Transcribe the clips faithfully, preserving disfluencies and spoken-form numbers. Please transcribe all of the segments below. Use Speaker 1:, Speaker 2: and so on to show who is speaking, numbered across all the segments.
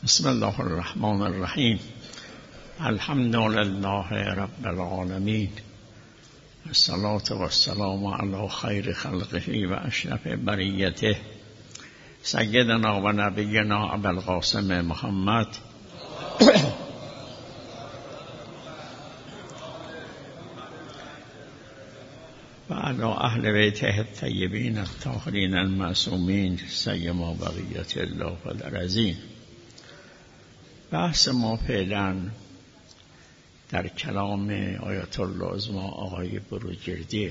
Speaker 1: بسم الله الرحمن الرحیم. الحمد لله رب العالمین، الصلاة والسلام علی خیر خلقه و اشرف بریته سیدنا و نبینا ابوالقاسم محمد و علی اهل بیته الطیبین الطاهرین المعصومین سیما بقیت الله الارضین. بحث ما فعلا در کلام آیت الله عظمی آقای بروجردی.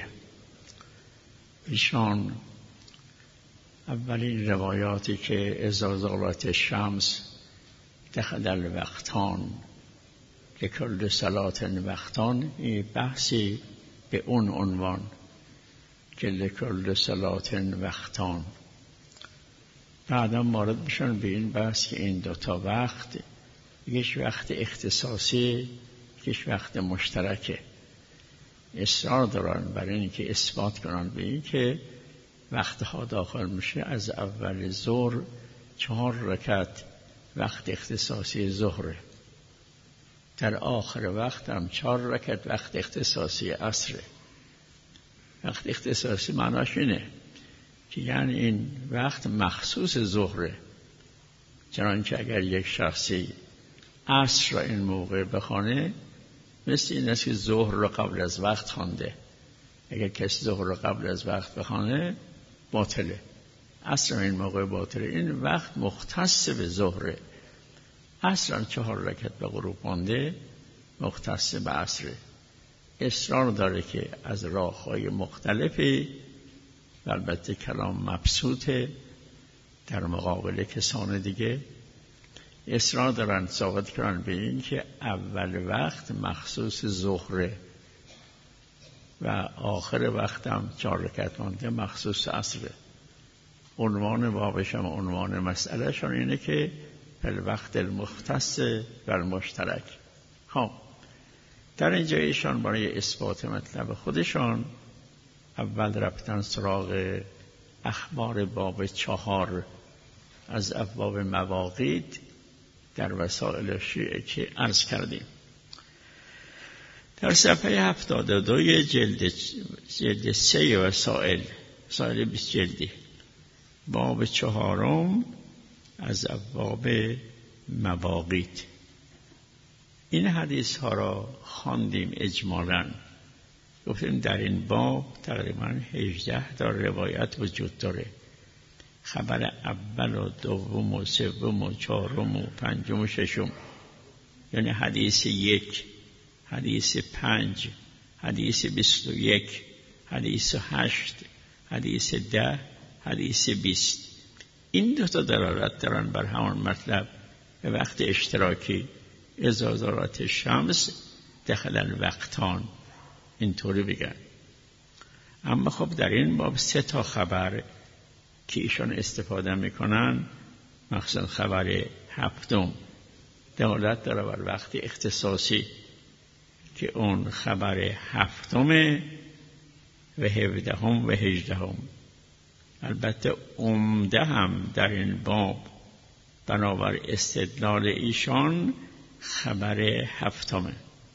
Speaker 1: ایشان اولین روایاتی که اذا زالت الشمس دخل الوقتان لکل صلاة وقتان، این بحثی به اون عنوان که لکل صلاة وقتان. بعدا وارد میشن به این بحث که این دوتا وقت، یک وقت اختصاصی، یک وقت مشترکه. اصرار دارن برای اینکه اثبات کنن به این که وقتها داخل میشه. از اول ظهر چهار رکعت وقت اختصاصی ظهره، در آخر وقت هم چهار رکعت وقت اختصاصی عصره. وقت اختصاصی معناش اینه که یعنی این وقت مخصوص ظهره، چنانکه اگر یک شخصی عصر را این موقع بخوانه مثل این است که ظهر را قبل از وقت خوانده. اگر کسی ظهر را قبل از وقت بخوانه باطله، عصر این موقع باطله. این وقت مختص به ظهره. عصر هم چهار رکعت به غروب خوانده مختص به عصره. اصرار داره که از راه‌های مختلفی، البته کلام مبسوطه در مقابل کسان دیگه، اصرار دارن ثابت کنن به این که اول وقت مخصوص ظهره و آخر وقت هم چهار رکعت مانده مخصوص عصره. عنوان بابش هم عنوان مسئله شون اینه که فی وقت المختص و المشترک. خب در اینجا ایشان برای اثبات مطلب خودشان اول رفتن سراغ اخبار باب چهار از ابواب مواقیت در وسائل شیعه که عرض کردیم. در صفحه هفتاد و دو جلد جلد سه وسائل وسائل بیست جلدی باب چهارم از ابواب مواقیت، این حدیث ها را خواندیم اجمالاً. گفتیم در این باب تقریباً هجده تا روایت وجود داره. خبر اول و دوم و سوم و چهارم و پنجم و ششم، یعنی حدیث یک، حدیث پنج، حدیث بیست و یک، حدیث هشت، حدیث ده، حدیث بیست. این دو تا دلالت دارن بر همان مطلب به وقت اشتراکی. اذا زالت الشمس دخل الوقتان، اینطوری بگن. اما خب در این باب سه تا خبر که ایشان استفاده میکنن، مخصوصا خبر هفتم دلالت داره بر وقت اختصاصی که اون خبر هفتم و هفدهم و هجدهم. البته عمده هم در این باب بنابر استدلال ایشان خبر هفتمه،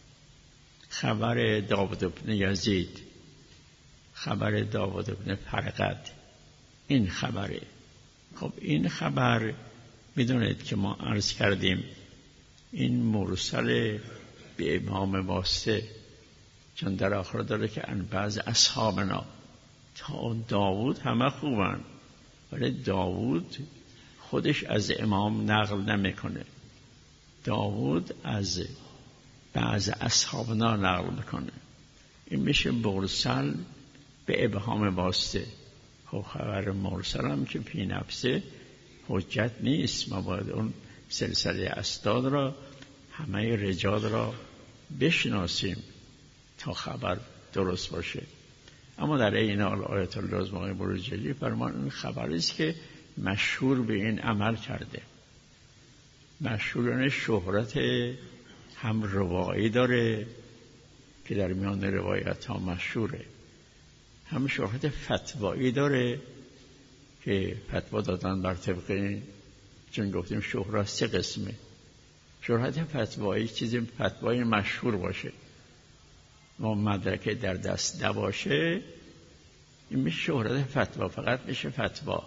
Speaker 1: خبر داود بن یزید، خبر داود بن فرقد، این خبره. خب این خبر میدونید که ما عرض کردیم این مرسل به امام واسطه، چون در آخر داره که ان بعض اصحابنا تا داود همه خوبن، ولی داود خودش از امام نقل نمیکنه. داود از بعض اصحابنا نقل میکنه. این میشه مرسل به ابهام واسطه. خب خبر مرسل هم که فی نفسه حجت نیست. ما باید اون سلسله اسناد را، همه رجال را بشناسیم تا خبر درست باشه. اما در این حال آیت الله عظمی بروجردی فرمان این خبری است که مشهور به این عمل کرده. مشهورانه شهرت هم روایی داره که در میان روایت ها مشهوره، هم شهرت فتوایی داره که فتوا دادن بر طبق چون گفتیم شهرت سه قسمه. شهرت فتوایی چیزی فتوای مشهور باشه و مدرکه در دست نباشه، این میشه شهرت فتوا، فقط میشه فتوا.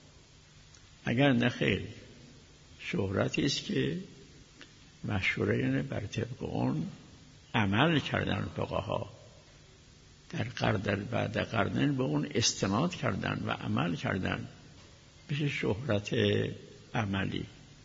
Speaker 1: اگر نه خیر، شهرتی است که مشهوره، یعنی بر طبق اون عمل کردن فقها در قرن بعد قرنین، به اون استناد کردن و عمل کردن، میشه شهرت عملی.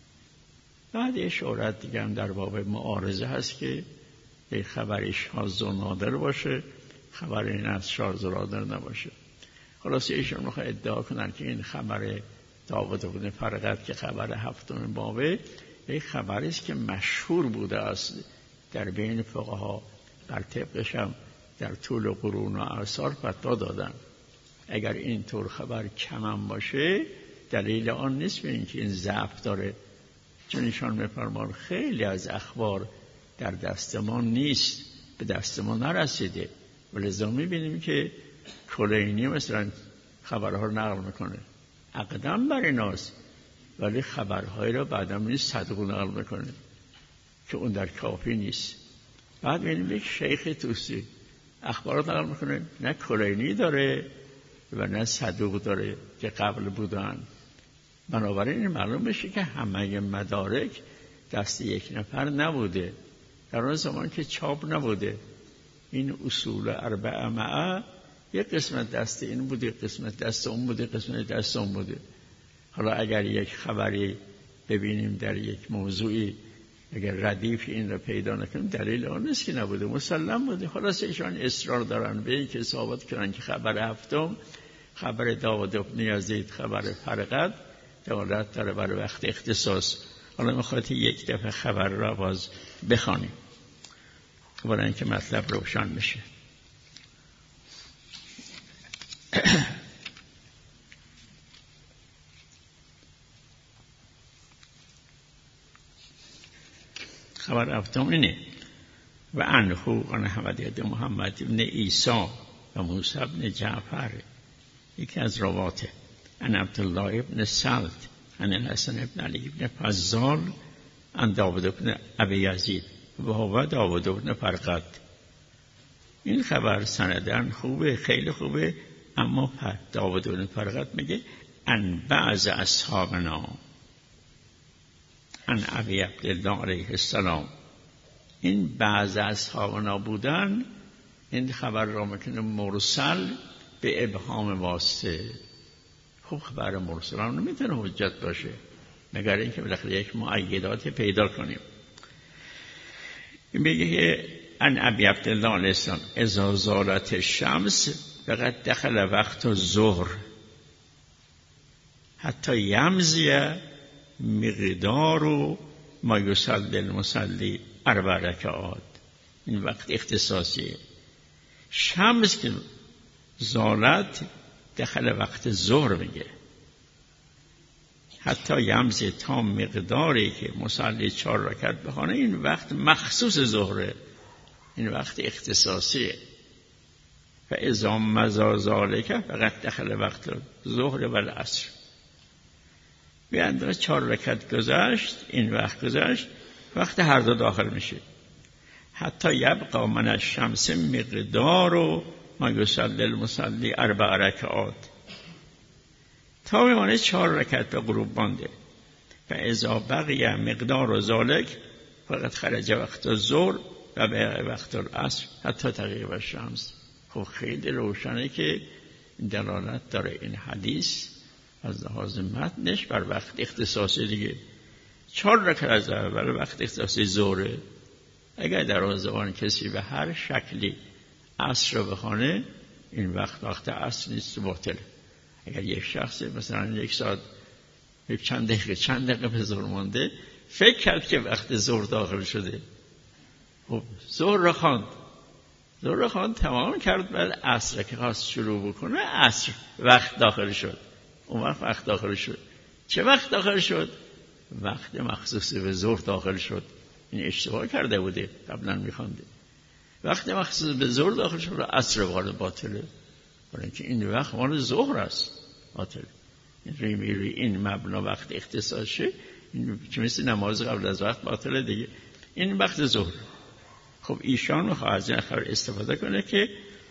Speaker 1: بعد یه شهرت دیگه هم در باب معارضه هست که یه خبری شاذ و نادر باشه، خبر این از شاذ و نادر نباشه. خلاصه ایشون میخواد ادعا کنن که این خبر داوود بن فرقد که خبر هفتم بابه، یک خبری است که مشهور بوده است در بین فقها، بر طبقش هم در طول قرون و اعصار فتوا دادن. اگر این طور خبر کم باشه، دلیل آن نیست به اینکه این ضعف داره، چون ایشان میفرمان خیلی از اخبار در دست ما نیست، به دست ما نرسیده، ولذا میبینیم که کلینی مثلا خبرها رو نقل میکنه، اقدم بر ایناست، ولی خبرهایی رو بعدم نیست صدق نقل میکنه که اون در کافی نیست. بعد میبینیم یک شیخ توسی اخبارات نقل میکنه، نه کلینی داره و نه صدوق داره که قبل بودن. بنابراین این معلوم بشه که همه مدارک دست یک نفر نبوده. در اون زمان که چاپ نبوده، این اصول اربعه معه یک قسمت دست این بوده، قسمت دست اون بوده، قسمت دست اون بوده. حالا اگر یک خبری ببینیم در یک موضوعی، اگر ردیف این رو پیدا نکنیم، دلیل آن نیست که نبوده، مسلم بوده. خلاص ایشان اصرار دارن به این که ثابت کنن که خبر هفتم، خبر داوود بن یزید، خبر فرقد دلالت داره بر وقت اختصاص. حالا میخواد یک دفعه خبر را باز بخوانیم برای اینکه مطلب روشن بشه. خبر هفتم اینه: و عنه عن حمد محمد ابن عیسی و موسی ابن جعفر، یکی از رواته، عن عبدالله ابن سلط عن الحسن ابن علی ابن فضال عن داود ابن ابی یزید و هو داود ابن فرقد. این خبر سندن خوبه، خیلی خوبه، اما داود ابن فرقد میگه عن بعض اصحابنا عن ابی عبدالله علیه السلام. این بعض اصحابنا بودن، این خبر را میکنه مرسل به ابهام واسطه. خب خبر مرسل هم نمیتونه حجت باشه مگر اینکه بالاخره یک مؤیدات پیدا کنیم. این میگه که ان ابی عبدالله علیه السلام اذا زالت الشمس فقد دخل وقت الظهر حتی یمضی مقدار ما یصلی المصلی اربع رکعات. این وقت اختصاصیه. شمس که زالت دخل وقت ظهر میگه، حتی یمضی تا مقداری که مصلی چهار رکعت بخونه، این وقت مخصوص ظهره، این وقت اختصاصیه. و اذا مضی ذلک فقط دخل وقت ظهر و العصر. به اندازه چهار رکعت گذشت، این وقت گذشت، وقت هر دو داخل میشه. حتی یبقى من الشمس مقدار ما یصلی المصلی اربع رکعات، تا میمانه چهار رکعت به غروب مانده. و اذا بقی مقدار ذلک فقط خرج وقت الظهر و بقی وقت العصر حتی تغیب الشمس. خب خیلی روشنه که دلالت داره این حدیث از لحاظ متنش بر وقت اختصاصی دیگه. چهار رکعت از اول وقت اختصاصی ظهره. اگر در آن زمان کسی به هر شکلی عصر رو بخونه، این وقت وقت عصر نیست، باطله. اگر یک شخص مثلا یک ساعت یک چند دقیقه چند دقیقه به ظهر مانده فکر کرد که وقت ظهر داخل شده، خب ظهر رو خواند، ظهر رو خواند تمام کرد، بعد عصر که خواست شروع بکنه عصر وقت داخل شد. اون وقت وقت داخل شد. چه وقت داخل شد؟ وقت مخصوص به ظهر داخل شد. این اشتباه کرده بوده، قبلا میخوانده. وقت مخصوص به ظهر داخل شد و عصر وارد باطله، برای اینکه این وقت مال ظهر است، باطله. این روی این مبنا وقت اختصاصی چه مثل نماز قبل از وقت باطله دیگه. این وقت ظهر. خب ایشان میخواد از این خبر استفاده کنه که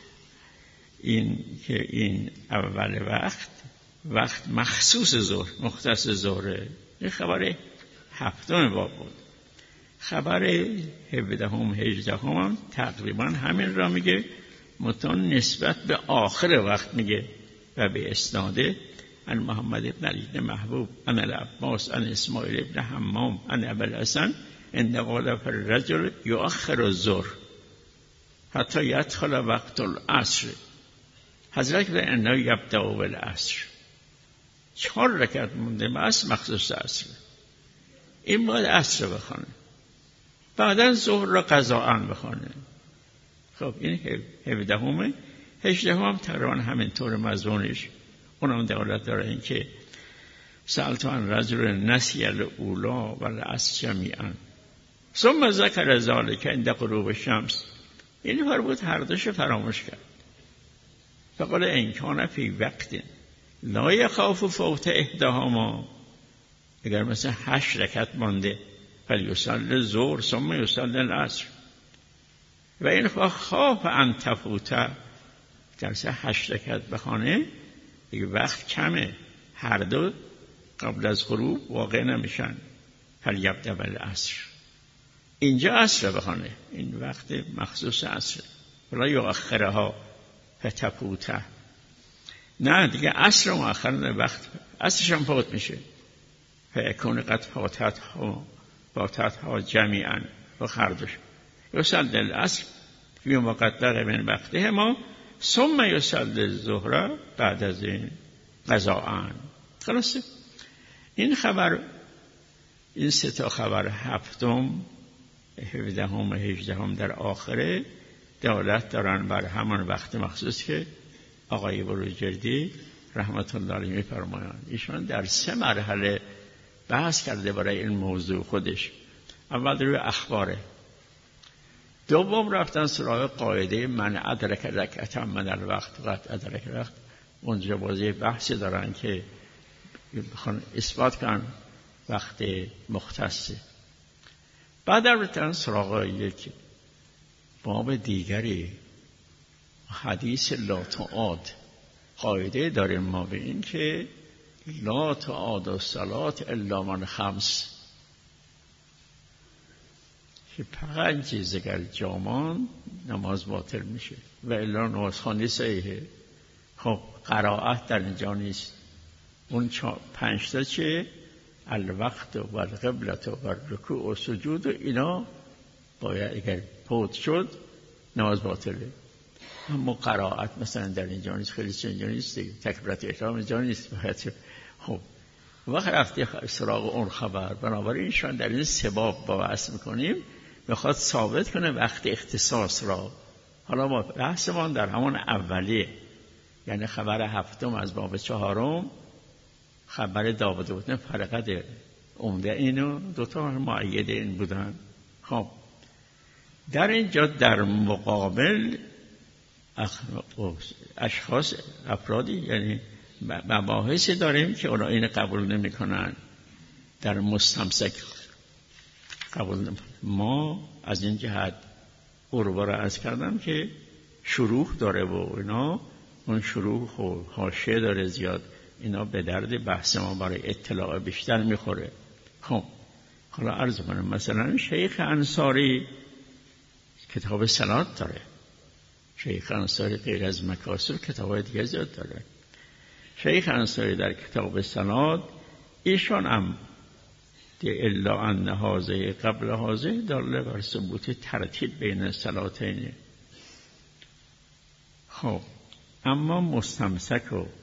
Speaker 1: این که این اول وقت وقت مخصوص ظهر، مختص ظهره. این خبر هفتم باب بود. خبر هفدهم هجدهم هم تقریبا همین را میگه، متون نسبت به آخر وقت میگه و به اسناده ان محمد ابن علی بن محبوب ان العباس ان اسماعیل ابن حمام ان ابو الحسن ان قال فالرجل یؤخر الظهر حتی یدخل وقت العصر حضرت و انه یبدأ بالعصر. چهار رکعت مونده بس مخصوص عصر، این باید عصر بخونه، بعدا ظهر را قضاءً بخونه. خب این هفدهمه. هجدهم هم تقریبا همینطور مضمونش، اونم دلالت داره این که سألت عن رجل نسی الاولی و العصر جمیعا ثم ذکر ذلک عند غروب الشمس. این فرمود هر دوش فراموش کرد. فقال ان کان فی وقت لا یخاف فوت احداهما، اگر مثلا هشت رکعت مانده فلیصلی الظهر ثم یصلی العصر و این خواف ان تفوت، در سه هشت رکعت بخونه دیگه وقت کمه، هر دو قبل از غروب واقع نمیشن، فلیبدأ بالعصر. اینجا عصر بخونه، این وقت مخصوص عصر، ولا یؤخرها فتفوت. نه دیگه عصر مؤخر وقت عصرش هم فوت میشه، فیکون قد فاتت ها فاتت ها جمیعا و خردش یصلی العصر فی مقدر من وقته ما ثم یصلی الظهر بعد از این قضاءً. خلاصه این خبر، این سه تا خبر هفتم، هفدهم و هجدهم در آخره دلالت دارن بر همان وقت مخصوص که آقای بروجردی رحمت الله علیه می‌فرمایند. ایشان در سه مرحله بحث کرده برای این موضوع خودش. اول روی اخباره، دوم رفتن سراغ قاعده من ادرک رکعتا من الوقت قد ادرک الوقت. اونجا بازی بحثی دارن که بخوان اثبات کنن وقت مختصه. بعد رفتن سراغ یک باب دیگری، حدیث لا تعاد. قاعده داریم ما به این که لا تعاد الصلاة الا من خمس، که پنج چیز اگر جامان نماز باطل میشه و الا نمازخوانی صحیحه. خب قرائت در اینجا نیست. اون پنج تا چه؟ الوقت و القبلة و الرکوع و سجود و اینا باید اگر فوت شد نماز باطله. اما قرائت مثلا در اینجا نیست، خیلی چه اینجا نیست دیگه، تکبیرت احرام اینجا نیست. خب وقت رفتی سراغ اون خبر، بنابراین ایشان در این سه باب با بحث میکنیم، میخواد ثابت کنه وقت اختصاص را. حالا ما بحثمان در همون اولیه، یعنی خبر هفتم از باب چهارم، خبر داود بودن فرقد عمده اینو دوتا معید این بودن. خب در اینجا در مقابل اشخاص افرادی، یعنی مباحثی داریم که اونا این قبول نمی کنن، در مستمسک قبول نمی. ما از این جهت عروبا را عرض کردم که شروح داره و اینا، اون شروح و حاشیه داره زیاد، اینا به درد بحث ما برای اطلاع بیشتر میخوره. خب حالا عرض کنم مثلا شیخ انصاری کتاب صلات داره، شیخ انصاری غیر از مکاسب کتاب دیگه زیاد داره. شیخ انصاری در کتاب صلات ایشان هم الا ان هذه قبل هذه داله بر ثبوت ترتیب بین صلاتین. خب اما مستمسک و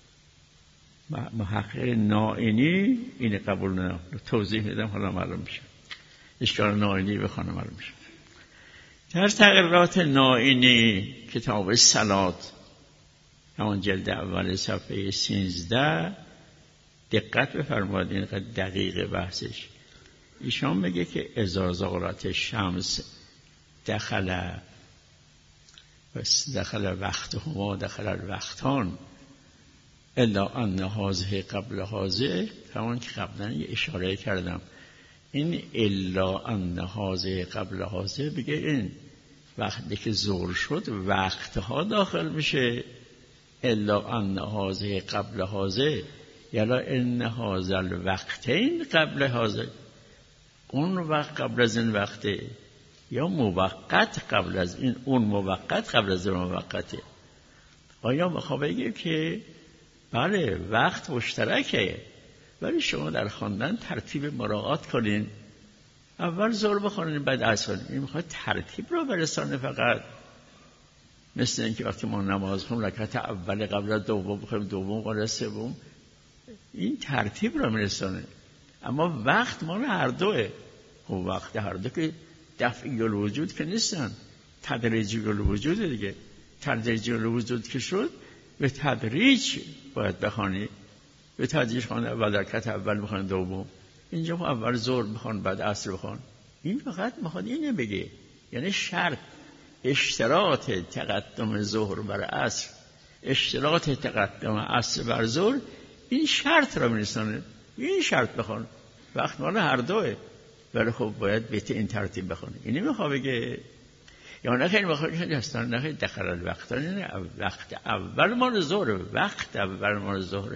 Speaker 1: محقق نائینی این قبول ندارم. توضیح میدم حالا معلوم میشه. اشکال نائینی بخوانم معلوم میشه. در تقریرات نائینی کتاب صلات همون جلد اول صفحه سیزده دقت بفرمایید، اینقدر دقیق بحثش. ایشان میگه که اذا زالت شمس دخل دخل وقتهما دخل الوقتان، الا ان هذه قبل هذه، همون که قبلا یه اشاره کردم، این الا ان هذه قبل هذه بگه این وقتی که ظهر شد وقتها داخل میشه. الا ان هذه قبل هذه یلا ان هذا الوقتین قبل هذه، اون وقت قبل از این وقته، یا موقت قبل از این، اون موقت قبل از این موقته. آیا میخوام بگم که بله وقت مشترکه، ولی شما در خواندن ترتیب مراعات کنین، اول ظهر بخونین بعد عصر. این میخواد ترتیب رو برسانه فقط، مثل اینکه وقتی ما نماز خونیم رکعت اول قبل از دوم بخونیم، دوم قبل از سوم، این ترتیب رو میرسانه. اما وقت مال هر دوه. خب وقت هر دو که دفعی الوجود که نیستن، تدریجی الوجود دیگه. تدریجی الوجود که شد به تدریج باید بخوانی، به تدریج خوان، اول رکعت اول بخوان دوم، اینجا اول ظهر بخوان بعد عصر بخوان. این فقط میخواد اینه بگه، یعنی شرط اشتراط تقدم ظهر بر عصر، اشتراط تقدم عصر بر ظهر، این شرط را میرسانه. این شرط بخوان، وقت مال هر دوه، ولی خب باید به این ترتیب بخونه. اینی میخواد بگه، یا نه خیلی میخواد که اصلا نه خیلی دخل الوقت، نه وقت اول مال ظهر، وقت اول مال ظهر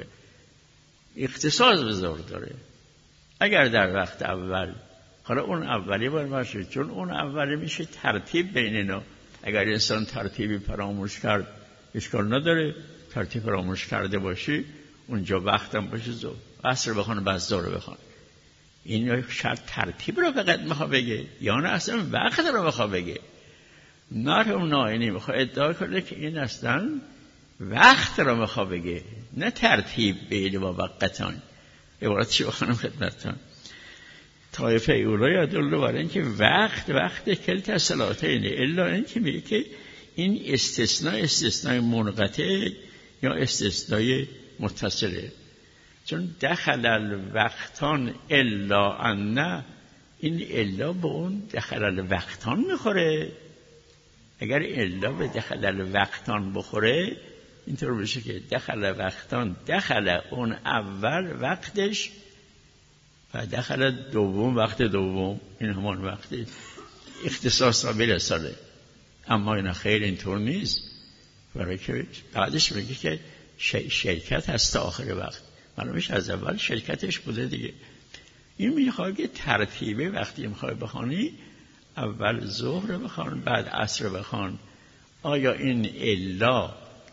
Speaker 1: اختصاص به ظهر داره. اگر در وقت اول، حالا اون اولی باید باشه، چون اون اولی میشه ترتیب بین اینا. اگر انسان ترتیبی فراموش کرد اشکال نداره، ترتیب فراموش کرده باشی اونجا وقتم باشه ظهر، عصر بخونه بعد ظهر بخونه. این شرط ترتیب رو فقط میخواد بگه، یا نه اصلا وقت رو میخواد بگه. مرحوم نائینی میخواد ادعا کنه که این اصلا وقت رو میخواد بگه، نه ترتیب بین موقتان. عبارت چی بخونم خدمتتون؟ طایفه اولا یدل بر این که وقت وقت کلت الصلاتین، الا این که میگه که این استثناء استثناء منقطع یا استثناء متصله. چون دخل الوقتان الا ان، این الا به اون دخل الوقتان میخوره. اگر الا به دخل الوقتان بخوره اینطور بشه که دخل وقتان، دخل اون اول وقتش و دخل دوم وقت دوم، این همان وقت اختصاص را برساله. اما این خیلی اینطور نیست، برای که بعدش میگه که شرکت هست تا آخر وقت، معلومش از اول شرکتش بوده دیگه. این میخواد که ترتیبه وقتی میخوای بخوانی اول ظهر بخوان بعد عصر بخوان. آیا این الا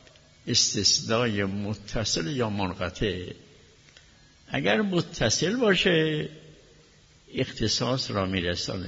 Speaker 1: استثنای متصل یا منقطع؟ اگر متصل باشه اختصاص را میرسانه.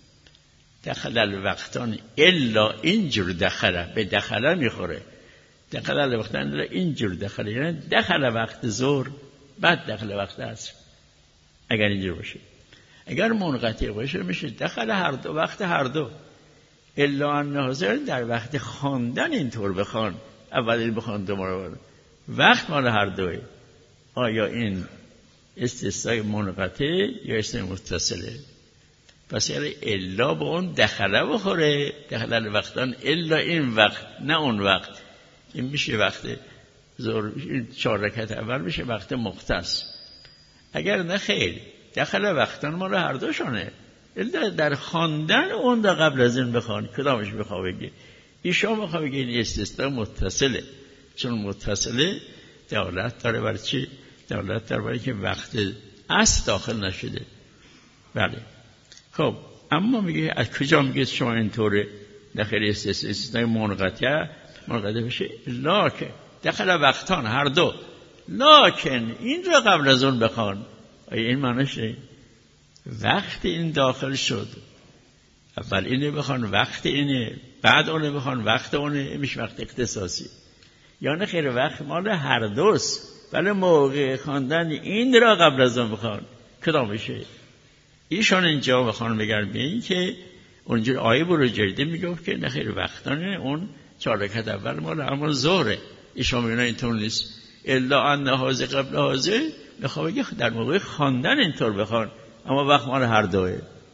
Speaker 1: دخل الوقتان الا اینجور دخله، به دخله میخوره. دخل الوقتان الا اینجور دخله، یعنی دخل وقت ظهر بعد دخل وقت عصر. اگر اینجور باشه، اگر منقطع باشه میشه دخل هر دو وقت هر دو. الا ان حاضر در وقت خواندن اینطور بخوان، اولی بخوان دوباره وقت مال هر دوه. آیا این استثناء منقطع یا استثناء متصله؟ پس یعنی الا به اون دخله بخوره، دخل الوقتان الا این وقت نه اون وقت. این میشه وقت ظهر، این چهار رکعت اول میشه وقت مختص. اگر نه خیر، دخل وقتان مال هر دوشانه. در خواندن اون دا قبل از این بخوان، کدامش بخواه بگی؟ ایشان بخواه بگی این استثناء متصله، چون متصله دلالت داره بر چی؟ دلالت داره برای که وقت عصر داخل نشده. بله. خب اما میگه از کجا میگه شما اینطوره؟ داخل استثناء منقطع منقطع بشه لاکن داخل وقتان هر دو، لاکن این رو قبل از اون بخوان. آیا این معنیشه؟ وقت این داخل شد، اول اینه بخوان وقت اینه، بعد اونه بخوان وقت اونه، میشه وقت اختصاصی. یا نه خیر، وقت مال هر دوست، ولی موقع خواندن این را قبل از اون بخوان. کدام میشه؟ ایشان اینجا بخوان بگن به این که اونجور آیه بروجردی میگفت که نه خیر وقتانه اون چهار رکعت اول مال اما ظهره. ایشان میگن اینطور نیست، الا ان هذا قبل هذا، میخواد بگه در موقع خواندن اینطور بخوان، اما وقت مال هر دوه.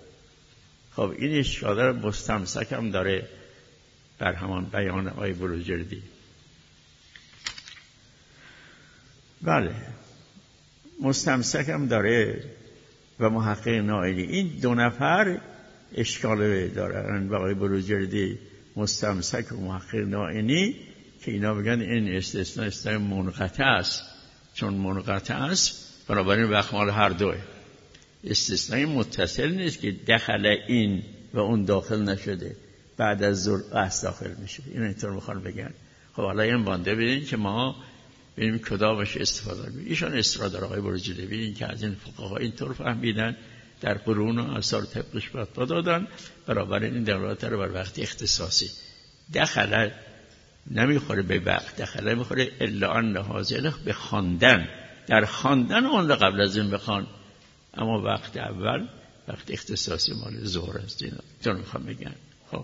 Speaker 1: خب این اشاره مستمسک هم داره بر همان بیان آیه بروجردی. بله مستمسک هم داره و محقق نائینی. این دو نفر اشکال دارن با آقای بروجردی، مستمسک و محقق نائینی، که اینا بگن این استثناء استثناء منقطع است. چون منقطع است بنابراین وقت مال هر دوه. استثناء متصل نیست که دخل این و اون داخل نشده بعد از ظهر داخل میشه. این اینطور میخوان بگن. خب حالا این بانده ببینید که ما ببینیم کدامش استفاده کنیم. ایشان اصرار داره آقای بروجردی ببینید که از این فقها اینطور فهمیدن، در قرون و آثار طبقش فتوا دادن، برابر این دلالت رو بر وقت اختصاصی. دخل نمیخوره به وقت، دخل میخوره الا ان حاضر به خواندن، در خواندن اون قبل از این بخوان. اما وقت اول وقت اختصاصی مال ظهر است. اینا تو میخوام بگن. خب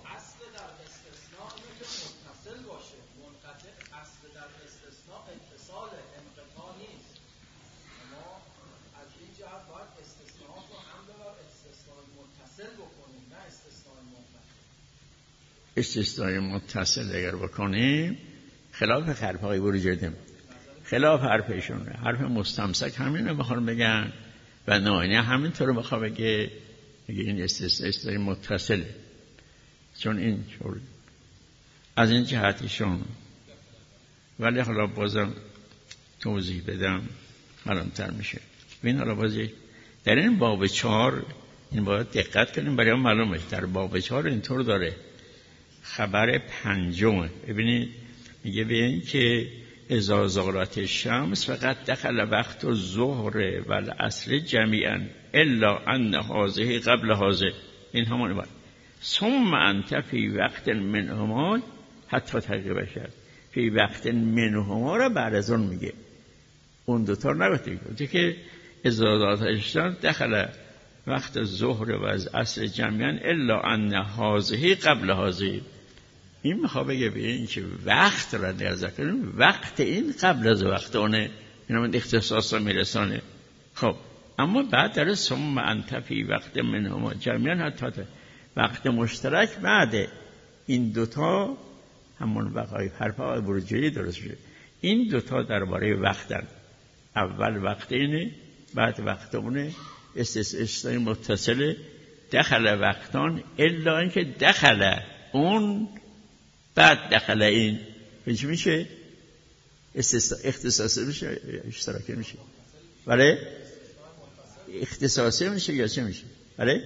Speaker 1: استثناء متصل اگر بکنیم خلاف حرف های بروجردی، خلاف حرفشون، حرف مستمسک همین رو میخوان بگن و نائینی همینطور رو میخواد بگه، میگه این استثناء متصله. چون این شور از این جهتشون. ولی حالا بازم توضیح بدم معلوم‌تر میشه. ببین حالا بازی در این باب چهار این باید دقت کنیم برای معلومه. در باب چهار اینطور داره خبر پنجم. ببینید میگه به این که اذا زالت الشمس فقط دخل وقت الظهر و العصر جمیعا الا ان هذه قبل هذه. این همون بود. ثم انت فی وقت منهما حتی تحقیق بشد. فی وقت منهما را بعد از اون میگه. اون دوتا رو نباید که اذا زالت الشمس دخل وقت الظهر و العصر جمیعا الا ان هذه قبل هذه. این میخواد بگه به این که وقت را در ذکر، وقت این قبل از وقت اونه، اینا من اختصاص را میرسانه. خب اما بعد در ثم انت فی وقت منهما جمیعا حتی وقت مشترک بعد این دوتا همون وقای حرف های بروجردی درست شده. این دوتا درباره وقتن. اول وقت اینه، بعد وقت اونه. استثناء متصل دخل وقتان الا اینکه دخل اون بعد دخل این چی میشه؟ اختصاصی میشه اشتراکی میشه. بله اختصاصی میشه یا چی میشه؟ بله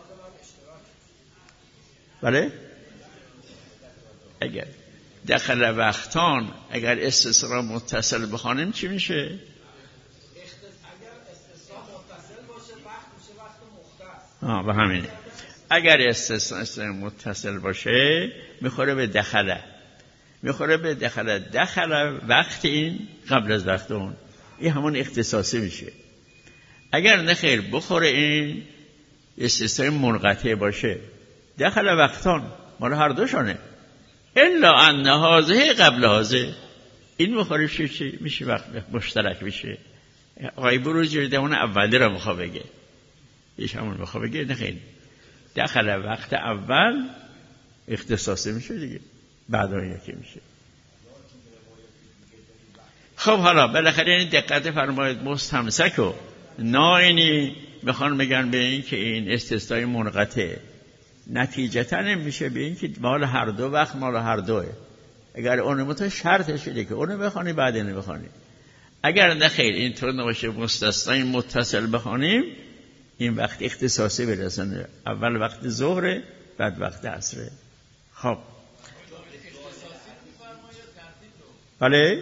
Speaker 1: بله اگر دخل وقتان اگر استثناء متصل بخوانیم چی میشه؟
Speaker 2: اگر استثناء متصل باشه وقت میشه وقت مختص.
Speaker 1: آه به همینه. اگر استثناء متصل باشه میخوره به دخله، میخوره به دخله. دخله وقت این قبل از وقت اون، این همون اختصاصی میشه. اگر نخیر بخوره این استثناء منقطع باشه، دخل وقتان مال هر دوشانه الا ان هذه قبل هذه، این میخوره میشه وقت مشترک میشه. آقای بروجردی اون اولی رو میخواد بگه، ایش همون میخواد بگه نخیر دخل وقت اول اختصاصی میشه دیگه، بعد اون یکی میشه. خب حالا بالاخره این دقت فرمایید مستمسک و نائینی میخوان بگن به این که این استثناء منقطع نتیجتا میشه به این که مال هر دو وقت مال هر دوه. اگر اون متو شرطش شده که اونو بخونی بعد اینو بخونی. اگر نخیر اینطور نباشه مستثنای متصل بخونیم این وقت اختصاصی برسنه، اول وقت ظهر بعد وقت عصر. خب بله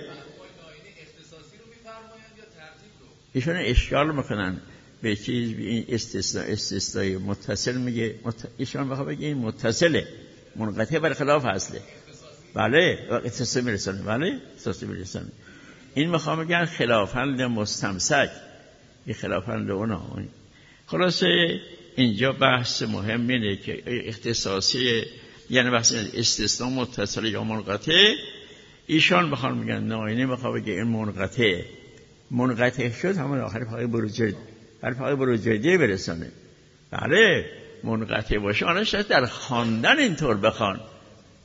Speaker 1: ایشون اشکال میکنن به چیز این استثناء استثناء متصل میگه مت... ایشون بخواه بگه این متصله منقطع برخلاف اصله. بله اختصاصی میرسنه. بله اختصاصی میرسنه. این میخوام بگن خلافند مستمسک، این خلافند اونا. خلاصه اینجا بحث مهم اینه که اختصاصی یعنی بحث استثناء متصل یا منقطع. ایشان بخوان میگن نائینی بخواه بگه این منقطع منقطع شد همون آخر پای بروجردی، هر پای بروجردی برسانه. بله منقطع باشه آنها شاید در خواندن اینطور بخوان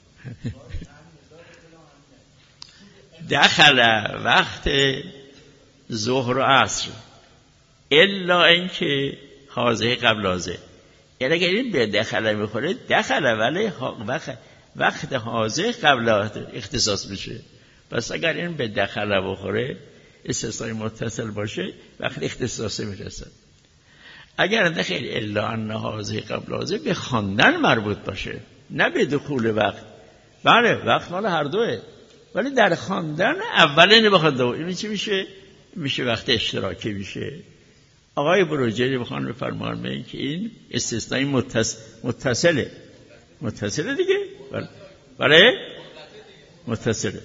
Speaker 1: دخل وقت ظهر و عصر الا اینکه حاضر قبل حاضر، یعنی اگر این به دخله میخوره دخله ولی وقت وقت حاضر قبل اختصاص میشه. پس اگر این به دخله بخوره استثنای متصل باشه وقت اختصاصی میرسه. اگر دخل الا ان حاضر قبل حاضر به خواندن مربوط باشه نه به دخول وقت. بله وقت مال هر دوه ولی در خواندن اول اینو بخواد. این چی میشه؟ میشه وقت اشتراکی میشه. آقای بروجردی بخوان بفرمان به این که این استثنای متص... متصله متصله دیگه. بله بله متصله.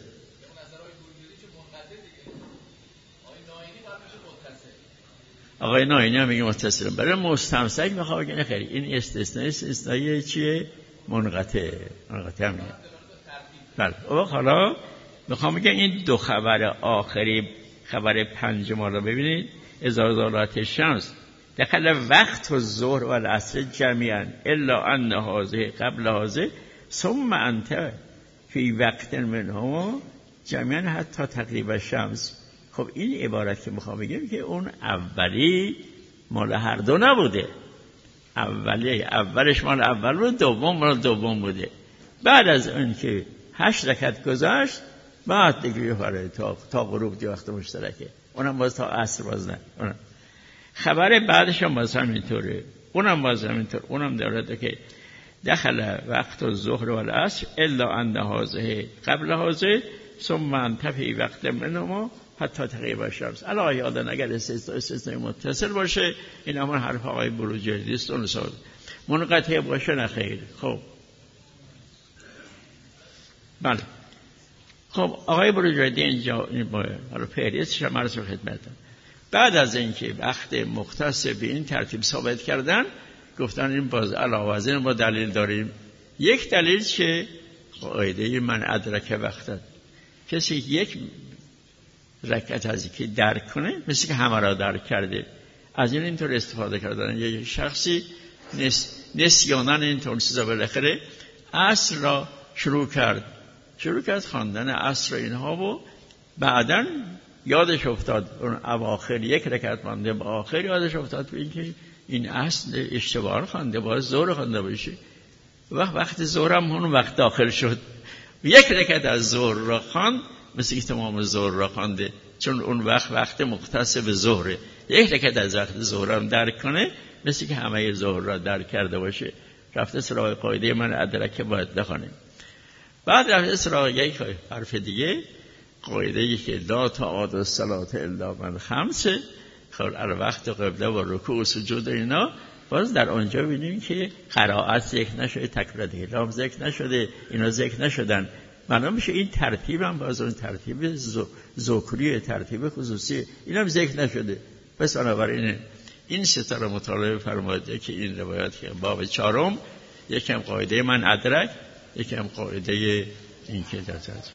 Speaker 1: آقای ناینی هم میگه متصله. برای مستمسک میخوام بگم خیلی این استثنای استثنای چیه؟ منقطع. منقطع همینه. بله حالا میخوام بگم این دو خبر آخری خبر پنجم رو ببینید. اذا زالت الشمس دخل وقت الظهر و العصر جميعا الا ان هذه قبل هذه ثم انت فی وقت منهم جميعا حتی تغیب الشمس. خب این عبارت که میخوام بگم که اون اولی مال هر دو نبوده. اولی اولش مال اول بود، دوم مال دوم بوده. بعد از اون که هشت رکعت گذشت بعد دیگه برای تا تا غروب دی وقت مشترکه. اونم باز تا عصر باز نه. اونم. خبر بعدش هم باز همینطوره. اونم باز همینطور. اونم داره که دخل وقت الظهر و العصر الا ان هذه قبل هذه ثم انتفی وقت منهم حتی تغیب الشمس. علاوه یادن اگر استثنای متصل باشه این همون حرف آقای بروجردی است. اون سال منقطع باشه نه خیر. خب بله. خب آقای بروجردی اینجا این با حالا فهرستش هم عرض خدمتتون. بعد از اینکه وقت مختص به این ترتیب ثابت کردن گفتن این باز علاوه از این با دلیل داریم. یک دلیل چه؟ قاعده من ادرک وقت. کسی یک رکعت از که درک کنه مثل که همه را درک کرده. از این اینطور استفاده کردن. یک شخصی نس... نسیانن اینطور چیزا بالاخره عصر را شروع کرد شروع کرد خواندن عصر اینها و بعداً یادش افتاد اون اواخر یک رکعت مانده با آخر یادش افتاد به اینکه این اصل اشتباه خوانده باید ظهر خوانده باشه. وقت وقت ظهر هم اون وقت داخل شد یک رکعت از ظهر را خواند مثل که تمام ظهر را خوانده چون اون وقت وقت مختص به ظهره. یک رکعت از وقت ظهر هم درک کنه مثل که همه ظهر را درک کرده باشه. رفته سراغ قاعده من ادرک باید بخوانیم. بعد رفته سراغ یک حرف دیگه قاعده ای که لا تعاد الصلاة الا من خمسه. خب الوقت قبله و رکوع و سجود اینا باز در آنجا ببینیم که قرائت ذکر نشده، تکبیرات احرام ذکر نشده، اینا ذکر نشدن. معلوم میشه این ترتیب هم باز اون ترتیب ذکری ترتیب خصوصی این هم ذکر نشده. پس بنابراین این سه رو مطالعه فرمایید که این روایت که باب چهارم یکم قاعده من ادرک یکم قاعده این که در